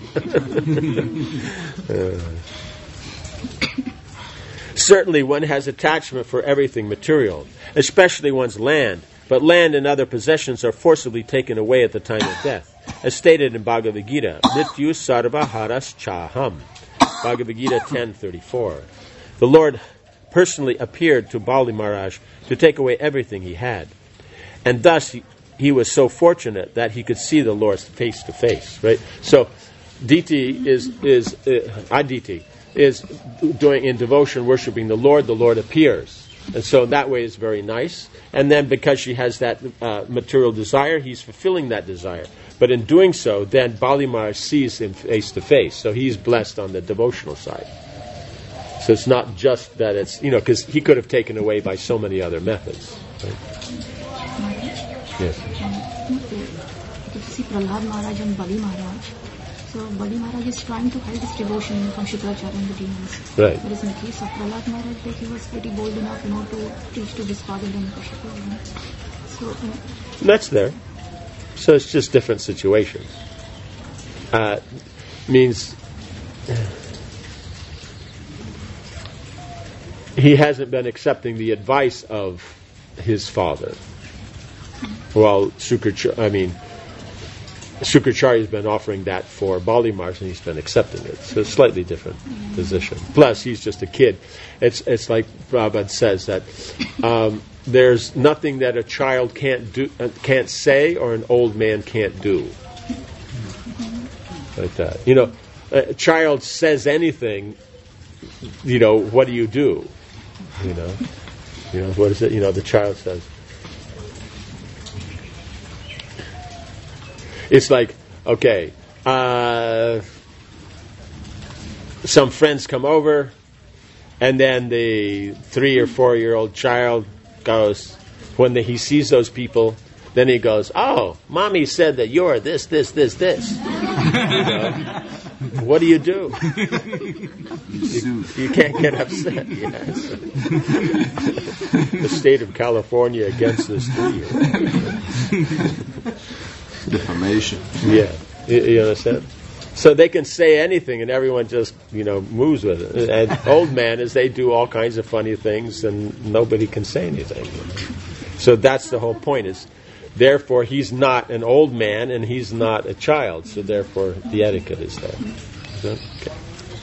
uh. Certainly one has attachment for everything material, especially one's land, but land and other possessions are forcibly taken away at the time of death, as stated in Bhagavad Gita, Nityu Sarva Haras Chaham, Bhagavad Gita ten thirty-four. The Lord personally appeared to Bali Maharaj to take away everything he had, and thus he, he was so fortunate that he could see the Lord face to face. Right. So, Diti is is uh, Aditi is doing in devotion, worshiping the Lord. The Lord appears, and so that way is very nice. And then because she has that uh, material desire, he's fulfilling that desire. But in doing so, then Bali Maharaj sees him face to face. So he's blessed on the devotional side. So it's not just that it's, you know, because he could have taken away by so many other methods. Right? Yes. If you see Prahlad Maharaj and Bali Maharaj, So Bali Maharaj is trying to hide his devotion from Shukracharya and the demons. Right. Whereas in the case of Prahlad Maharaj, like, he was pretty bold enough, you know, to preach to his father Hiranyakashipu. You know. So, you know, That's there. So it's just different situations. Uh, means he hasn't been accepting the advice of his father. While Shukracharya, I mean, Shukracharya has been offering that for Bali Maharaj, and he's been accepting it. So it's a slightly different position. Plus, he's just a kid. It's it's like Prabhupada says that um, there's nothing that a child can't do, uh, can't say, or an old man can't do. Like that. You know, a child says anything. You know, what do you do? You know, you know what is it? You know, the child says. It's like, okay, uh, some friends come over, and then the three or four year old child goes, when the, he sees those people, then he goes, "Oh, mommy said that you're this, this, this, this." You know? What do you do? You, you can't get upset. Yes. The state of California against this three-year-old. Defamation. Yeah, you, you understand? So they can say anything, and everyone just, you know, moves with it. And old man is they do all kinds of funny things, and nobody can say anything. So that's the whole point. Is therefore he's not an old man, and he's not a child. So therefore the etiquette is there. Okay.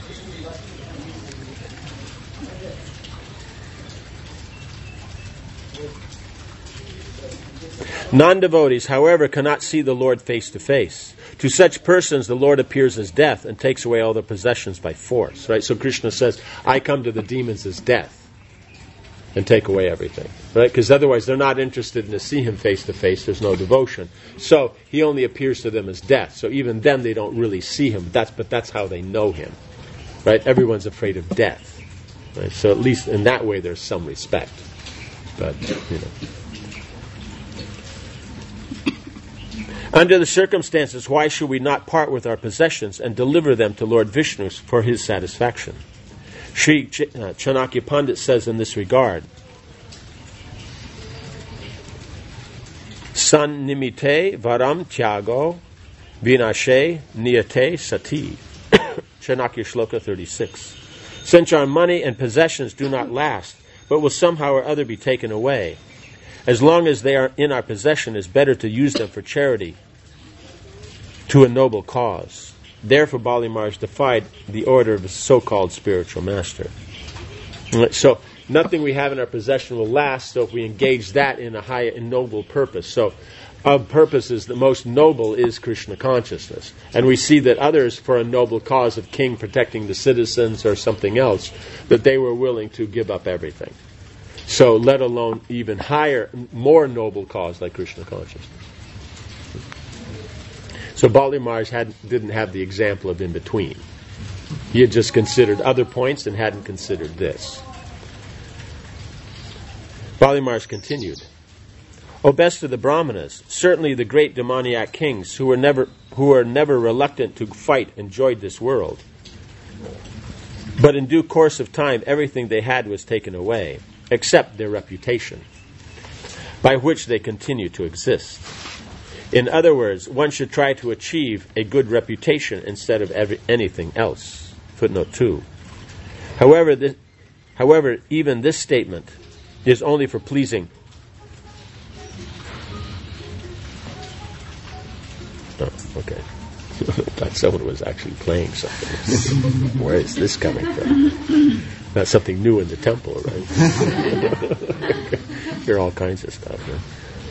Non-devotees, however, cannot see the Lord face to face. To such persons, the Lord appears as death and takes away all their possessions by force. Right? So Krishna says, "I come to the demons as death and take away everything." Right? Because otherwise, they're not interested in to see him face to face. There's no devotion. So he only appears to them as death. So even then, they don't really see him. That's but that's how they know him. Right? Everyone's afraid of death. Right? So at least in that way, there's some respect. But you know. Under the circumstances, why should we not part with our possessions and deliver them to Lord Vishnu for his satisfaction? Sri Ch- uh, Chanakya Pandit says in this regard, "San nimite varam tyago vinashe niyate sati." Chanakya Shloka thirty-six. Since our money and possessions do not last, but will somehow or other be taken away, as long as they are in our possession, it is better to use them for charity, to a noble cause. Therefore, Bali Maharaj defied the order of his so-called spiritual master. So, nothing we have in our possession will last, so if we engage that in a high and noble purpose. So, of purposes, the most noble is Krishna consciousness. And we see that others, for a noble cause of king protecting the citizens or something else, that they were willing to give up everything. So, let alone even higher, more noble cause like Krishna consciousness. So, Bali Maharaj had, didn't have the example of in between. He had just considered other points and hadn't considered this. Bali Maharaj continued, "O best of the Brahmanas, certainly the great demoniac kings who were never who were never reluctant to fight enjoyed this world. But in due course of time, everything they had was taken away, except their reputation, by which they continue to exist. In other words, one should try to achieve a good reputation instead of every, anything else." Footnote two. However, this, however, even this statement is only for pleasing. Oh, okay. I thought someone was actually playing something. Where is this coming from? That's something new in the temple, right? Hear all kinds of stuff. Right?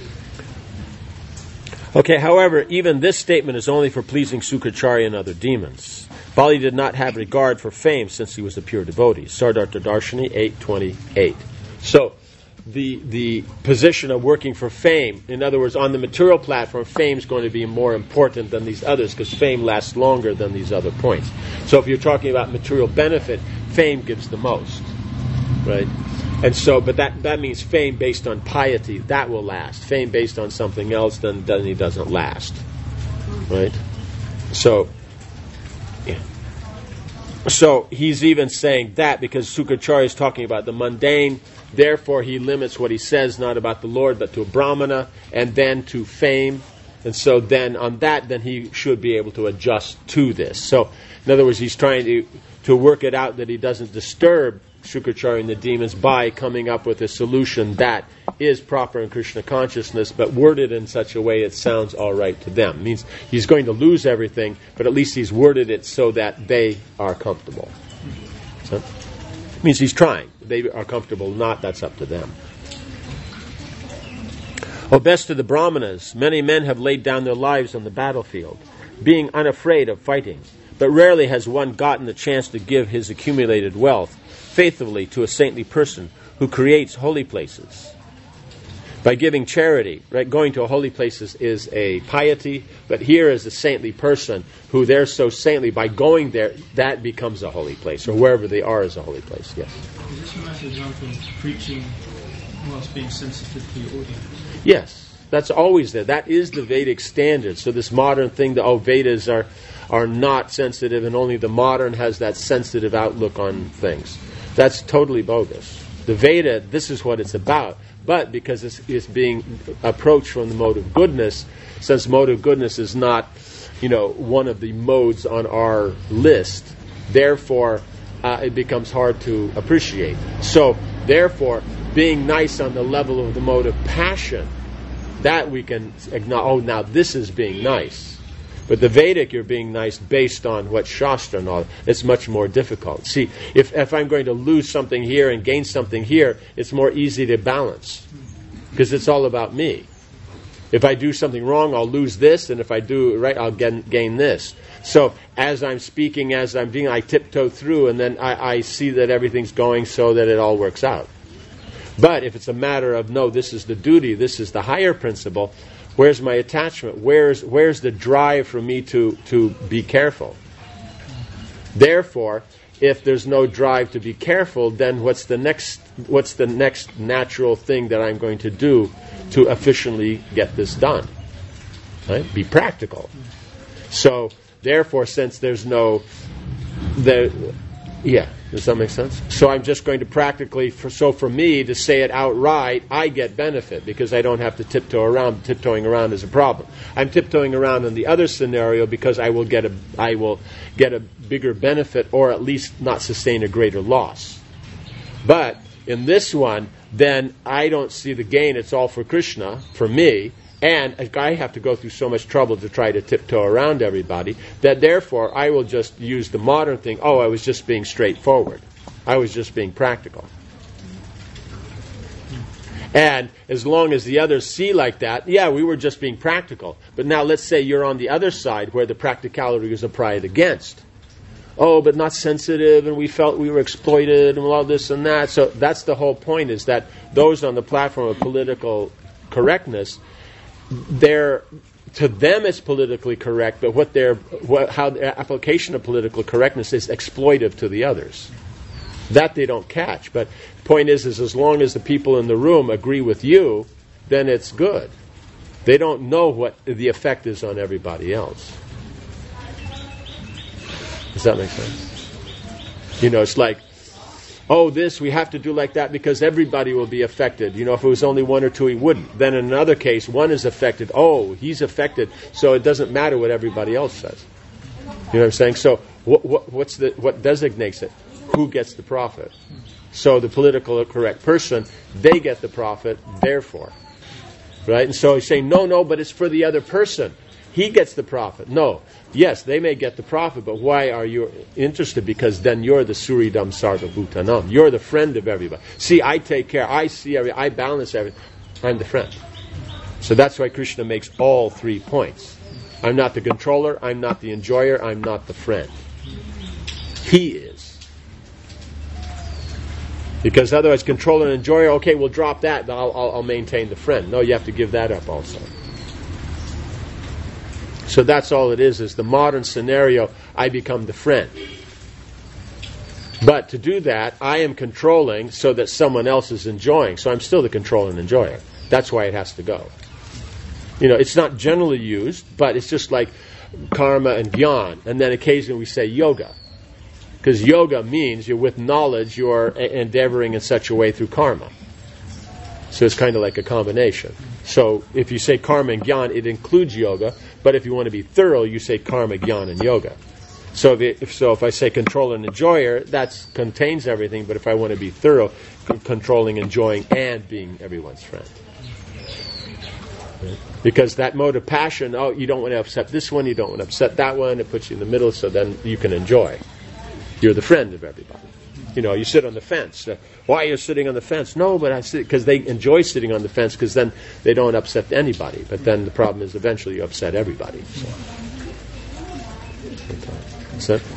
Okay, however, even this statement is only for pleasing Shukracharya and other demons. Bali did not have regard for fame since he was a pure devotee. Siddhartha Darshini eight twenty-eight. So, the the position of working for fame, in other words, on the material platform, fame is going to be more important than these others because fame lasts longer than these other points. So if you're talking about material benefit, fame gives the most, right? And so, but that, that means fame based on piety, that will last. Fame based on something else, then, then it doesn't last, right? So, So he's even saying that because Sukracharya is talking about the mundane, therefore he limits what he says not about the Lord but to a brahmana and then to fame. And so then on that, then he should be able to adjust to this. So in other words, he's trying to, to work it out that he doesn't disturb Sukracharya and the demons by coming up with a solution that is proper in Krishna consciousness, but worded in such a way it sounds all right to them. It means he's going to lose everything, but at least he's worded it so that they are comfortable. So, it means he's trying. They are comfortable, not that's up to them. O best of the Brahmanas, many men have laid down their lives on the battlefield, being unafraid of fighting, but rarely has one gotten the chance to give his accumulated wealth faithfully to a saintly person who creates holy places. By giving charity, right? Going to a holy place is, is a piety, but here is a saintly person who they're so saintly, by going there, that becomes a holy place, or wherever they are is a holy place, yes. Is this a nice example of preaching whilst being sensitive to your audience? Yes, that's always there. That is the Vedic standard. So this modern thing, the oh, Vedas are, are not sensitive, and only the modern has that sensitive outlook on things. That's totally bogus. The Veda, this is what it's about. But because it's, it's being approached from the mode of goodness, since mode of goodness is not, you know, one of the modes on our list, therefore uh, it becomes hard to appreciate. So, therefore, being nice on the level of the mode of passion, that we can acknowledge, oh, now this is being nice. But the Vedic, you're being nice based on what Shastra and all. It's much more difficult. See, if, if I'm going to lose something here and gain something here, it's more easy to balance. Because it's all about me. If I do something wrong, I'll lose this, and if I do it right, I'll gain, gain this. So as I'm speaking, as I'm being, I tiptoe through, and then I, I see that everything's going so that it all works out. But if it's a matter of, no, this is the duty, this is the higher principle, where's my attachment? Where's where's the drive for me to, to be careful? Therefore, if there's no drive to be careful, then what's the next what's the next natural thing that I'm going to do to efficiently get this done? Right? Be practical. So, therefore, since there's no there yeah, does that make sense? So I'm just going to practically, for, so for me to say it outright, I get benefit because I don't have to tiptoe around. Tiptoeing around is a problem. I'm tiptoeing around in the other scenario because I will get a, I will get a bigger benefit, or at least not sustain a greater loss. But in this one, then I don't see the gain. It's all for Krishna, for me. And I have to go through so much trouble to try to tiptoe around everybody that therefore I will just use the modern thing. Oh, I was just being straightforward. I was just being practical. And as long as the others see like that, yeah, we were just being practical. But now let's say you're on the other side where the practicality is applied against. Oh, but not sensitive, and we felt we were exploited, and all this and that. So that's the whole point, is that those on the platform of political correctness, they're, to them it's politically correct, but what their what, how their application of political correctness is exploitive to the others. That they don't catch. But the point is, is as long as the people in the room agree with you, then it's good. They don't know what the effect is on everybody else. Does that make sense? You know, it's like, oh, this, we have to do like that because everybody will be affected. You know, if it was only one or two, he wouldn't. Then in another case, one is affected. Oh, he's affected, so it doesn't matter what everybody else says. You know what I'm saying? So what, what, what's the, what designates it? Who gets the profit? So the politically correct person, they get the profit, therefore. Right? And so he's saying, no, no, but it's for the other person. He gets the profit. No. Yes, they may get the profit, but why are you interested? Because then you're the Suridam Sarva Bhutanam. You're the friend of everybody. See, I take care. I see every. I balance everything. I'm the friend. So that's why Krishna makes all three points. I'm not the controller. I'm not the enjoyer. I'm not the friend. He is. Because otherwise, controller and enjoyer, okay, we'll drop that. I'll, I'll, I'll maintain the friend. No, you have to give that up also. So that's all it is, is the modern scenario, I become the friend. But to do that, I am controlling so that someone else is enjoying. So I'm still the controller and enjoyer. That's why it has to go. You know, it's not generally used, but it's just like karma and gyan. And then occasionally we say yoga. Because yoga means you're with knowledge, you are endeavoring in such a way through karma. So it's kind of like a combination. So if you say karma and jnana, it includes yoga, but if you want to be thorough, you say karma, jnana, and yoga. So if, it, if so, if I say controller and enjoyer, that contains everything, but if I want to be thorough, c- controlling, enjoying, and being everyone's friend. Right? Because that mode of passion, oh, you don't want to upset this one, you don't want to upset that one, it puts you in the middle, so then you can enjoy. You're the friend of everybody. You know, you sit on the fence. Uh, why are you sitting on the fence? No, but I sit because they enjoy sitting on the fence because then they don't upset anybody. But then the problem is eventually you upset everybody. So. That's it.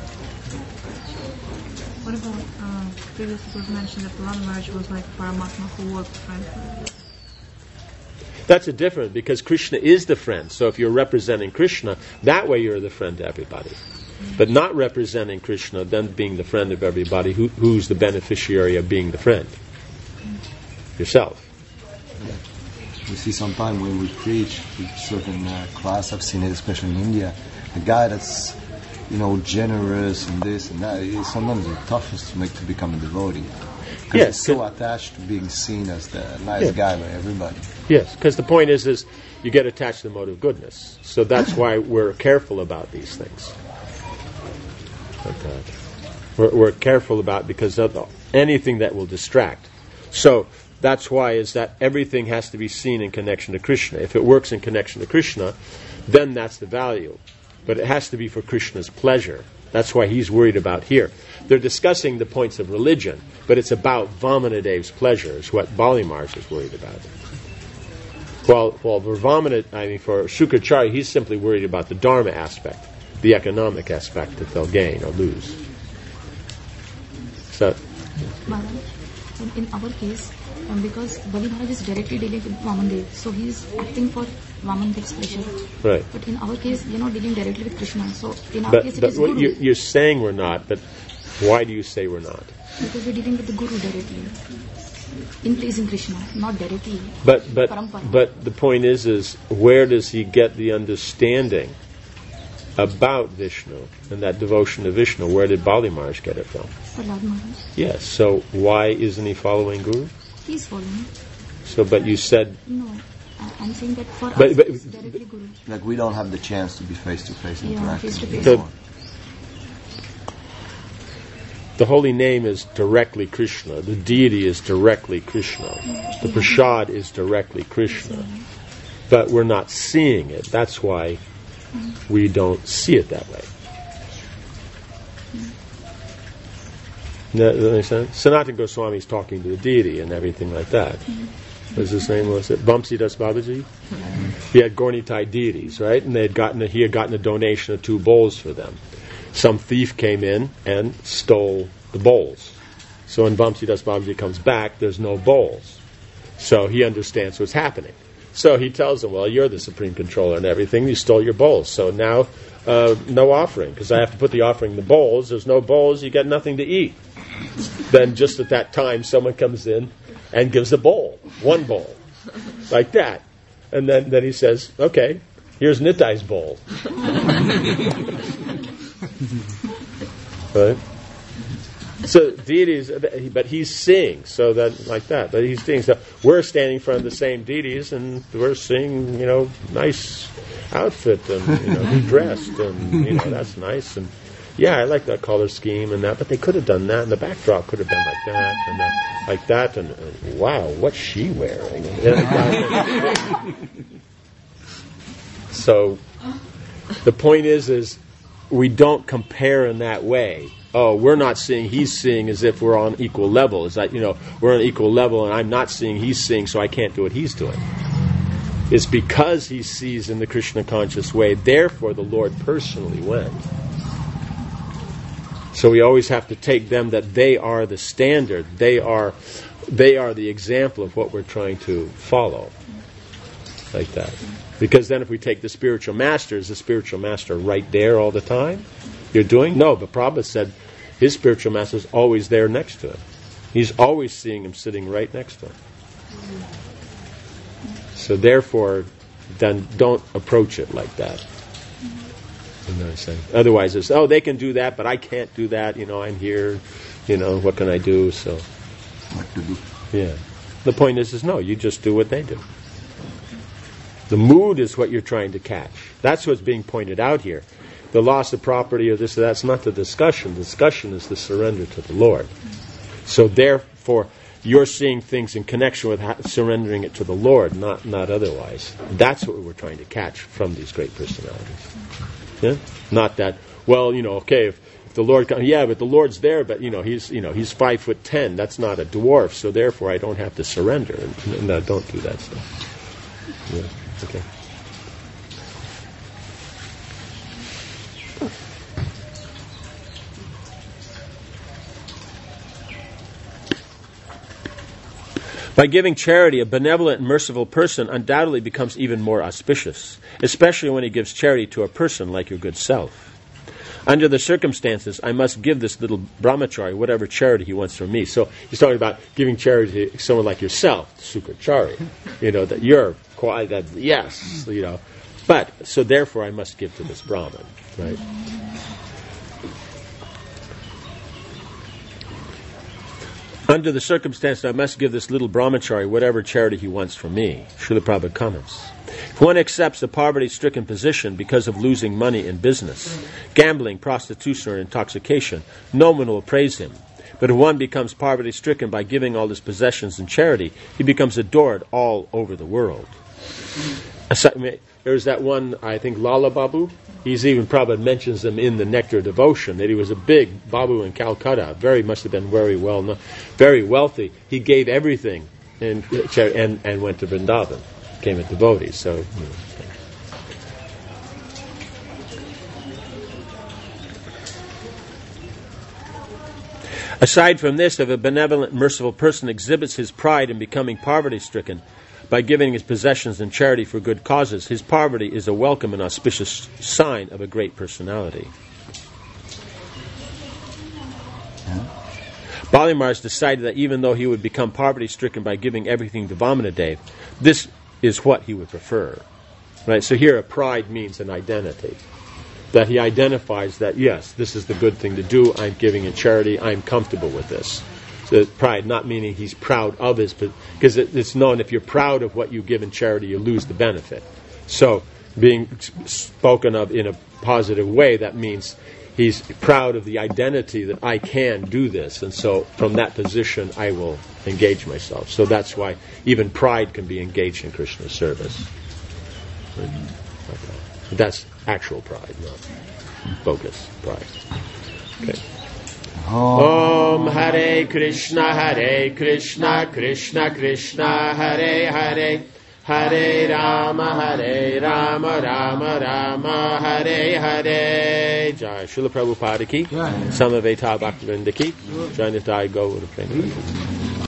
What about uh, previously it was mentioned that Love Maharaj was like Paramatma who was the friend for everyone? That's a different, because Krishna is the friend. So if you're representing Krishna, that way you're the friend to everybody. But not representing Krishna, then being the friend of everybody, who, who's the beneficiary of being the friend? Yourself. We see sometimes when we preach with certain uh, class, I've seen it especially in India, a guy that's, you know, generous and this and that, is sometimes the toughest to make to become a devotee. Because Yes, he's so good. attached to being seen as the nice Yeah. guy by everybody. Yes, because the point is, is you get attached to the mode of goodness. So that's why we're careful about these things. Okay. We're, we're careful about because of the, anything that will distract. So that's why is that everything has to be seen in connection to Krishna. If it works in connection to Krishna, then that's the value. But it has to be for Krishna's pleasure. That's why he's worried about here. They're discussing the points of religion, but it's about Vamanadev's pleasure, is what Bali Maharaj is worried about. While, while for Vamana, I mean for Shukracharya, he's simply worried about the Dharma aspect, the economic aspect that they'll gain or lose. So, Maharaj, in, in our case, um, because Bali Maharaj is directly dealing with Vamandev, so he is acting for Vamanadev's pleasure. right. But in our case, we are not dealing directly with Krishna. So in our But, case, it but is what Guru. you, you're saying we're not, but why do you say we're not? Because we're dealing with the Guru directly. In pleasing Krishna, not directly. But but Parampara. but the point is, is where does he get the understanding about Vishnu and that devotion to Vishnu? Where did Bali Maharaj get it from? Prahlad Maharaj, Yes. So why isn't he following Guru? he is following. So, but you said, No, I- I'm saying that for But- us, but- it's directly Guru. Like we don't have the chance to be face to face Yeah, interacting. face-to-face. The- the holy name is directly Krishna. The deity is directly Krishna. The prasad is directly Krishna. But we're not seeing it. That's why we don't see it that way. Does that make sense? Sanatana Goswami is talking to the deity and everything like that. What's his name? Was it Vamsi Das Babaji? He had Gornitai deities, right? And they had gotten a, he had gotten a donation of two bowls for them. Some thief came in and stole the bowls. So when Vamsi Das Babaji comes back, there's no bowls. So he understands what's happening. So he tells them, well, you're the supreme controller and everything. You stole your bowls. So now, uh, no offering, because I have to put the offering in the bowls. There's no bowls. You get nothing to eat. Then just at that time, someone comes in and gives a bowl, one bowl, like that. And then, then he says, okay, here's Nitai's bowl. Right? So deities, but he's seeing, so that like that. But he's seeing. So we're standing in front of the same deities, and we're seeing, you know, nice outfit and you know, dressed, and you know that's nice. And yeah, I like that color scheme and that. But they could have done that, and the backdrop could have been like that and that, like that. And, and wow, what's she wearing? So the point is, is we don't compare in that way. Oh, we're not seeing, he's seeing as if we're on equal level. It's like, you know, we're on equal level and I'm not seeing, he's seeing, so I can't do what he's doing. It's because he sees in the Krishna conscious way, therefore the Lord personally went. So we always have to take them that they are the standard. They are, they are the example of what we're trying to follow. Like that. Because then if we take the spiritual master, is the spiritual master right there all the time? You're doing? No, but Prabhupada said his spiritual master is always there next to him. He's always seeing him sitting right next to him. So therefore, then don't approach it like that. You know what I'm saying? Otherwise, it's, oh, they can do that, but I can't do that. You know, I'm here. You know, what can I do? So, What to do? yeah. The point is, is no, you just do what they do. The mood is what you're trying to catch. That's what's being pointed out here. The loss of property or this or that's not the discussion. The discussion is the surrender to the Lord. So therefore, you're seeing things in connection with ha- surrendering it to the Lord, not not otherwise. That's what we were trying to catch from these great personalities. Yeah? Not that, well, you know, okay, if, if the Lord comes, yeah, but the Lord's there, but you know, he's you know he's five foot ten. That's not a dwarf, so therefore I don't have to surrender. No, don't do that stuff. Yeah. Okay. By giving charity, a benevolent and merciful person undoubtedly becomes even more auspicious, especially when he gives charity to a person like your good self. Under the circumstances, I must give this little brahmachari whatever charity he wants from me. So he's talking about giving charity to someone like yourself, sukrachari. You know, that you're quite, that, yes, you know. But, so therefore I must give to this Brahman, right? Under the circumstances, I must give this little brahmachari whatever charity he wants from me. Srila Prabhupada comments. If one accepts a poverty-stricken position because of losing money in business, gambling, prostitution, or intoxication, no one will praise him. But if one becomes poverty-stricken by giving all his possessions in charity, he becomes adored all over the world. There's that one, I think, Lala Babu. He's even probably mentions them in the Nectar Devotion, that he was a big Babu in Calcutta, very must have been very well known, very wealthy. He gave everything and and, and went to Vrindavan, became a devotee. So, you know. Aside from this, if a benevolent, merciful person exhibits his pride in becoming poverty-stricken by giving his possessions in charity for good causes, his poverty is a welcome and auspicious sign of a great personality. Yeah. Bali Maharaj decided that even though he would become poverty-stricken by giving everything to Vamanadev, this is what he would prefer. Right? So here a pride means an identity. That he identifies that, yes, this is the good thing to do, I'm giving in charity, I'm comfortable with this. So pride, not meaning he's proud of his, because it, it's known if you're proud of what you give in charity, you lose the benefit. So being spoken of in a positive way, that means he's proud of the identity that I can do this, and so from that position I will engage myself. So that's why even pride can be engaged in Krishna's service. That's actual pride, not bogus pride. Okay. Om Hare Krishna, Hare Krishna, Krishna Krishna, Hare Hare, Hare Rama, Hare Rama, Rama Rama, Hare Hare. Jai Srila Prabhupada ki, Samaveta Bhaktivinoda ki, Jai Nitai Gaura Prema.